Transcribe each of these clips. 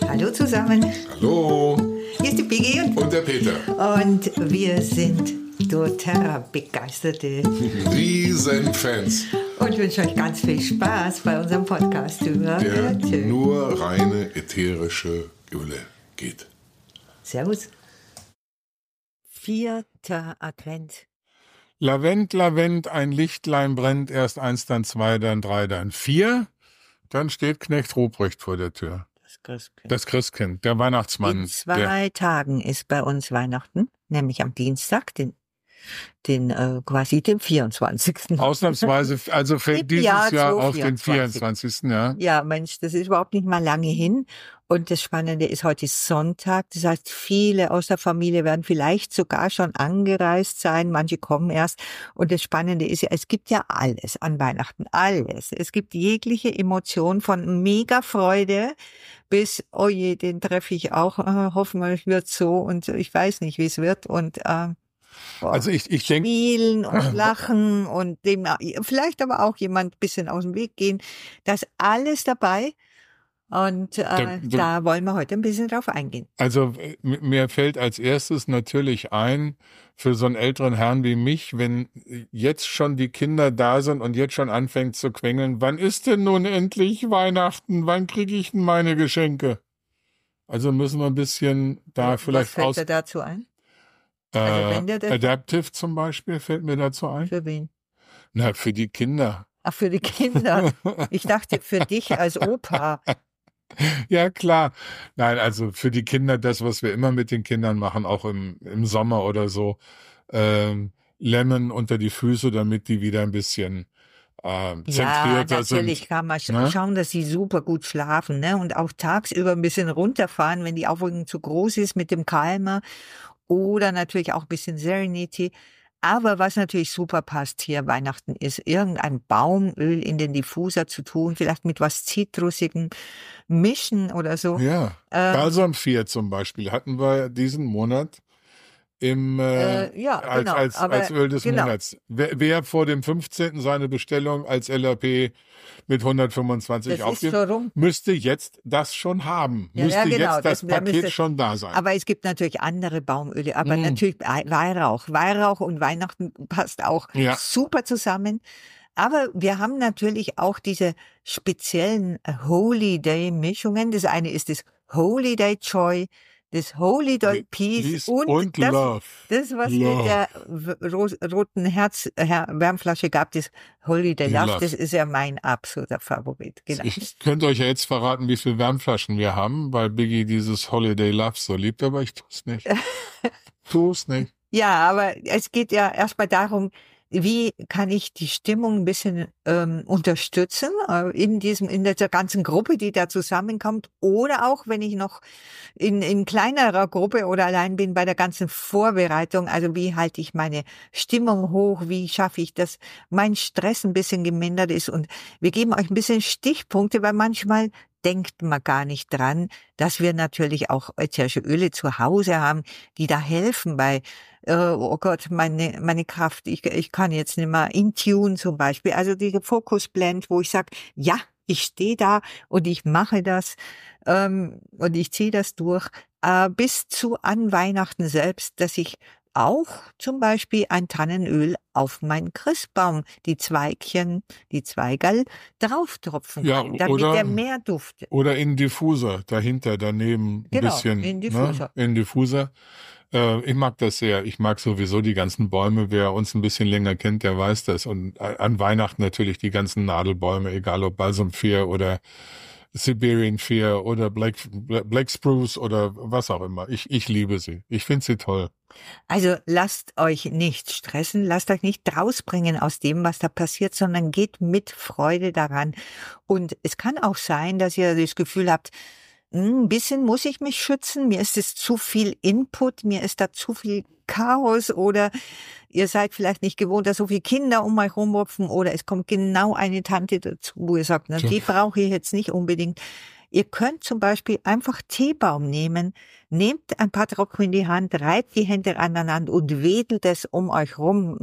Hallo zusammen. Hallo. Hier ist die Piggy Und der Peter. und wir sind doTERRA begeisterte Riesenfans, und wünschen euch ganz viel Spaß bei unserem Podcast über der Öle. nur reine ätherische Öle geht. Servus. 4. Advent. Lavend, Lavend, ein Lichtlein brennt, erst 1, dann 2, dann 3, dann 4. Dann steht Knecht Ruprecht vor der Tür. Das Christkind. Das Christkind, der Weihnachtsmann. In 2 Tagen ist bei uns Weihnachten, nämlich am Dienstag, quasi den 24. Ausnahmsweise, also fällt dieses Jahr auf den 24. Ja. Ja, Mensch, das ist überhaupt nicht mal lange hin. Und das Spannende ist, heute ist Sonntag. Das heißt, viele aus der Familie werden vielleicht sogar schon angereist sein. Manche kommen erst. Und das Spannende ist ja, es gibt ja alles an Weihnachten. Alles. Es gibt jegliche Emotion von mega Freude bis, oh je, den treffe ich auch. Hoffen wir, es wird so. Und ich weiß nicht, wie es wird. Und, Also ich denke, spielen und lachen und dem vielleicht aber auch jemand ein bisschen aus dem Weg gehen. Das ist alles dabei. Und da wollen wir heute ein bisschen drauf eingehen. also mir fällt als erstes natürlich ein, für so einen älteren Herrn wie mich, wenn jetzt schon die Kinder da sind und jetzt schon anfängt zu quengeln, wann ist denn nun endlich Weihnachten? Wann kriege ich denn meine Geschenke? Also müssen wir ein bisschen da vielleicht Was fällt dir dazu ein? Also wenn der Adaptive zum Beispiel fällt mir dazu ein. Für wen? Na, für die Kinder. Ach, für die Kinder. Ich dachte für dich als Opa. Ja, klar. Nein, also für die Kinder das, was wir immer mit den Kindern machen, auch im Sommer oder so. Lemon unter die Füße, damit die wieder ein bisschen Ja, zentrierter natürlich sind. kann man Ne? schauen, dass sie super gut schlafen, ne? Und auch tagsüber ein bisschen runterfahren, wenn die Aufregung zu groß ist mit dem Calmer. Oder natürlich auch ein bisschen Serenity. Aber was natürlich super passt hier Weihnachten ist, irgendein Baumöl in den Diffuser zu tun, vielleicht mit was Zitrusigem mischen oder so. Ja, Balsam 4 zum Beispiel hatten wir diesen Monat Ja, genau. als Öl des Genau. Monats. Wer vor dem 15. seine Bestellung als LRP mit 125 Das ist aufgibt, schon rum. müsste jetzt das schon haben. Ja, Müsste genau. jetzt das Da Paket müsste- schon da sein. Aber es gibt natürlich andere Baumöle, aber natürlich Weihrauch. Weihrauch und Weihnachten passt auch Ja. super zusammen. Aber wir haben natürlich auch diese speziellen Holy Day Mischungen. Das eine ist das Holy Day Joy, das Holy Day Peace und das, Love. das, was Love. mit der roten Wärmflasche gab, das Holy Day Love, Love. das ist ja mein absoluter Favorit. Genau. Ich könnte euch ja jetzt verraten, wie viele Wärmflaschen wir haben, weil Biggie dieses Holiday Love so liebt, aber ich tu's nicht. Tu's nicht. Ja, aber es geht ja erstmal darum, wie kann ich die Stimmung ein bisschen unterstützen in dieser ganzen Gruppe, die da zusammenkommt, oder auch wenn ich noch in kleinerer Gruppe oder allein bin bei der ganzen Vorbereitung. Also wie halte ich meine Stimmung hoch? Wie schaffe ich, dass mein Stress ein bisschen gemindert ist? Und wir geben euch ein bisschen Stichpunkte, weil manchmal denkt man gar nicht dran, dass wir natürlich auch ätherische Öle zu Hause haben, die da helfen bei, oh Gott, meine Kraft, ich kann jetzt nicht mehr in Tune zum Beispiel. Also diese Focus Blend, wo ich sage, ja, ich stehe da und ich mache das und ich ziehe das durch, bis zu an Weihnachten selbst, dass ich auch zum Beispiel ein Tannenöl auf meinen Christbaum, die Zweigchen, die Zweigerl drauftropfen Ja, kann, damit oder- der mehr duftet. Oder in Diffuser, dahinter, daneben ein Genau, bisschen. in Diffuser. Ne? In Diffuser. Ich mag das sehr. Ich mag sowieso die ganzen Bäume. Wer uns ein bisschen länger kennt, der weiß das. Und an Weihnachten natürlich die ganzen Nadelbäume, egal ob Balsam 4 oder Siberian 4 oder Black Spruce oder was auch immer. Ich liebe sie. Ich finde sie toll. Also lasst euch nicht stressen, lasst euch nicht rausbringen aus dem, was da passiert, sondern geht mit Freude daran. Und es kann auch sein, dass ihr das Gefühl habt, ein bisschen muss ich mich schützen, mir ist es zu viel Input, mir ist da zu viel Chaos oder ihr seid vielleicht nicht gewohnt, dass so viele Kinder um euch rumhopfen oder es kommt genau eine Tante dazu, wo ihr sagt, na, die brauche ich jetzt nicht unbedingt. Ihr könnt zum Beispiel einfach Teebaum nehmen, nehmt ein paar Tropfen in die Hand, reibt die Hände aneinander und wedelt es um euch rum mit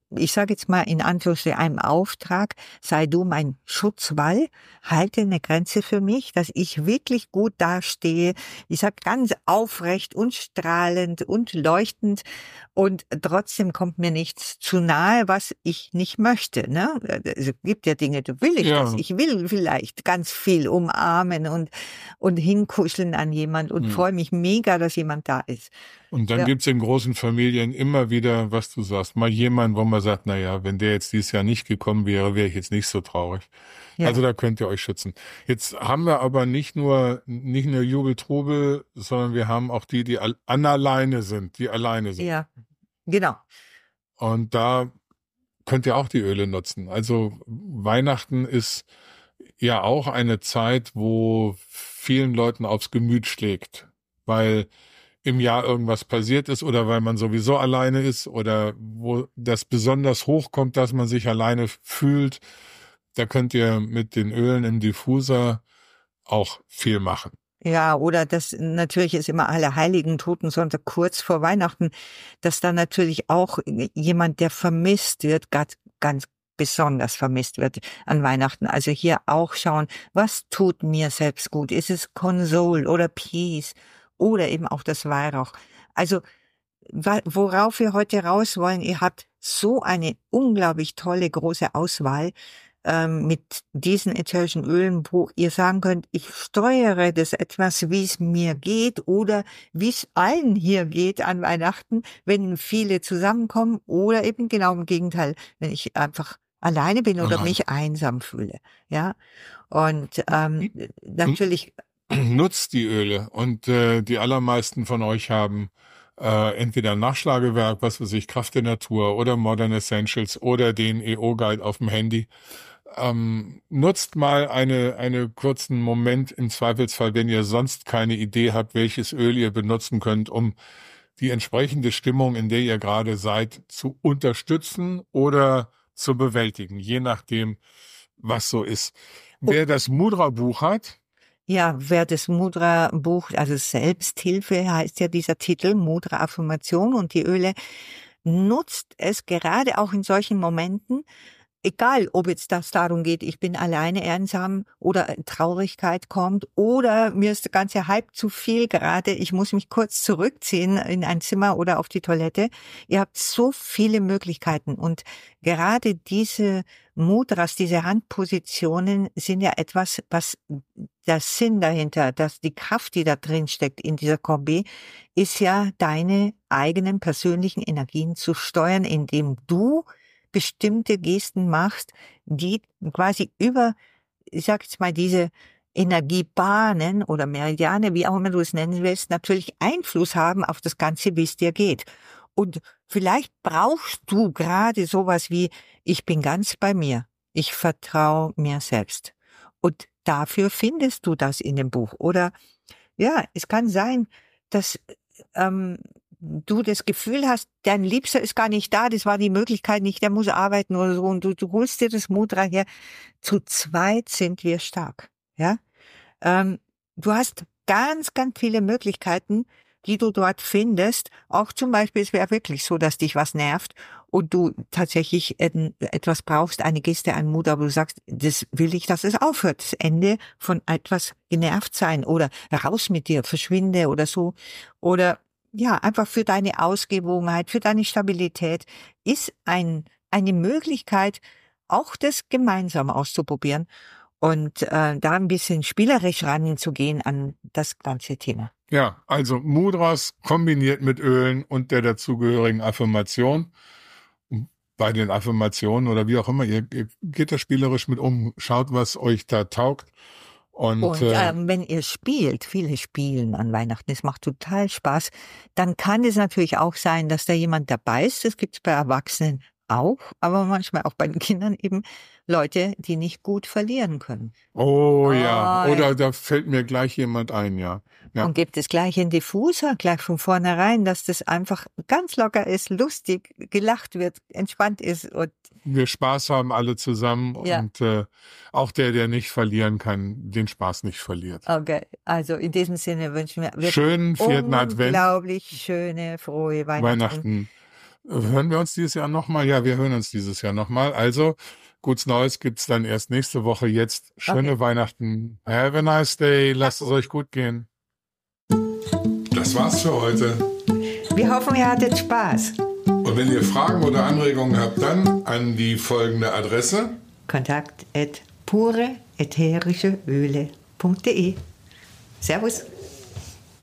ich sage jetzt mal in Anführungszeichen einem Auftrag, sei du mein Schutzwall, halte eine Grenze für mich, dass ich wirklich gut dastehe. Ich sage ganz aufrecht und strahlend und leuchtend und trotzdem kommt mir nichts zu nahe, was ich nicht möchte. Ne? Es gibt ja Dinge, da will ich das. Ich will vielleicht ganz viel umarmen und hinkuscheln an jemand und freue mich mega, dass jemand da ist. Und dann gibt's in großen Familien immer wieder, was du sagst, mal jemand, wo man sagt, na ja, wenn der jetzt dieses Jahr nicht gekommen wäre, wäre ich jetzt nicht so traurig. Ja. Also da könnt ihr euch schützen. Jetzt haben wir aber nicht nur Jubel-Trubel, sondern wir haben auch die alleine sind. Ja, genau. Und da könnt ihr auch die Öle nutzen. Also Weihnachten ist ja auch eine Zeit, wo vielen Leuten aufs Gemüt schlägt, weil im Jahr irgendwas passiert ist oder weil man sowieso alleine ist oder wo das besonders hochkommt, dass man sich alleine fühlt. Da könnt ihr mit den Ölen im Diffuser auch viel machen. Ja, oder das natürlich ist immer Allerheiligen, Totensonntag kurz vor Weihnachten, dass dann natürlich auch jemand, der vermisst wird, ganz besonders vermisst wird an Weihnachten. Also hier auch schauen, was tut mir selbst gut? Ist es Console oder Peace oder eben auch das Weihrauch? Also worauf wir heute raus wollen, ihr habt so eine unglaublich tolle große Auswahl mit diesen ätherischen Ölen, wo ihr sagen könnt, ich steuere das etwas, wie es mir geht oder wie es allen hier geht an Weihnachten, wenn viele zusammenkommen oder eben genau im Gegenteil, wenn ich einfach alleine bin oder mich einsam fühle. Ja, und natürlich nutzt die Öle und die allermeisten von euch haben entweder ein Nachschlagewerk, was weiß ich, Kraft der Natur oder Modern Essentials oder den EO-Guide auf dem Handy. Nutzt mal einen kurzen Moment im Zweifelsfall, wenn ihr sonst keine Idee habt, welches Öl ihr benutzen könnt, um die entsprechende Stimmung, in der ihr gerade seid, zu unterstützen oder zu bewältigen, je nachdem, was so ist. Wer das Mudra-Buch hat, ja, wer das Mudra-Buch, also Selbsthilfe heißt ja dieser Titel, Mudra-Affirmation und die Öle, nutzt es gerade auch in solchen Momenten, egal, ob jetzt das darum geht, ich bin alleine einsam oder Traurigkeit kommt oder mir ist der ganze Hype zu viel gerade, ich muss mich kurz zurückziehen in ein Zimmer oder auf die Toilette. Ihr habt so viele Möglichkeiten und gerade diese Mudras, diese Handpositionen sind ja etwas, was der Sinn dahinter, dass die Kraft, die da drin steckt in dieser Kombi, ist ja deine eigenen persönlichen Energien zu steuern, indem du bestimmte Gesten machst, die quasi über, ich sag jetzt mal, diese Energiebahnen oder Meridiane, wie auch immer du es nennen willst, natürlich Einfluss haben auf das Ganze, wie es dir geht. Und vielleicht brauchst du gerade sowas wie, ich bin ganz bei mir, ich vertraue mir selbst. Und dafür findest du das in dem Buch. Oder ja, es kann sein, dass du das Gefühl hast, dein Liebster ist gar nicht da, das war die Möglichkeit nicht, der muss arbeiten oder so und du holst dir das Mudra her. Zu zweit sind wir stark, ja. Du hast ganz viele Möglichkeiten, die du dort findest. Auch zum Beispiel, es wäre wirklich so, dass dich was nervt und du tatsächlich etwas brauchst, eine Geste, ein Mudra, wo du sagst, das will ich, dass es aufhört. Das Ende von etwas genervt sein oder raus mit dir, verschwinde oder so. Oder ja, einfach für deine Ausgewogenheit, für deine Stabilität ist eine Möglichkeit, auch das gemeinsam auszuprobieren und da ein bisschen spielerisch ranzugehen an das ganze Thema. Ja, also Mudras kombiniert mit Ölen und der dazugehörigen Affirmation. Bei den Affirmationen oder wie auch immer, ihr geht da spielerisch mit um, schaut, was euch da taugt. Und wenn ihr spielt, viele spielen an Weihnachten, es macht total Spaß, dann kann es natürlich auch sein, dass da jemand dabei ist, das gibt es bei Erwachsenen auch, aber manchmal auch bei den Kindern eben Leute, die nicht gut verlieren können. Oh ja, oder da fällt mir gleich jemand ein, ja. Und gibt es gleich einen Diffuser, gleich von vornherein, dass das einfach ganz locker ist, lustig, gelacht wird, entspannt ist. Und wir Spaß haben alle zusammen und auch der nicht verlieren kann, den Spaß nicht verliert. Okay, also in diesem Sinne wünschen wir schönen vierten Advent. Unglaublich schöne, frohe Weihnachten. Hören wir uns dieses Jahr nochmal? Ja, wir hören uns dieses Jahr nochmal. Also, Gutes Neues gibt's dann erst nächste Woche. Jetzt schöne Weihnachten. Have a nice day. Lasst es euch gut gehen. Das war's für heute. Wir hoffen, ihr hattet Spaß. Und wenn ihr Fragen oder Anregungen habt, dann an die folgende Adresse: kontakt@pureätherischeöle.de. Servus.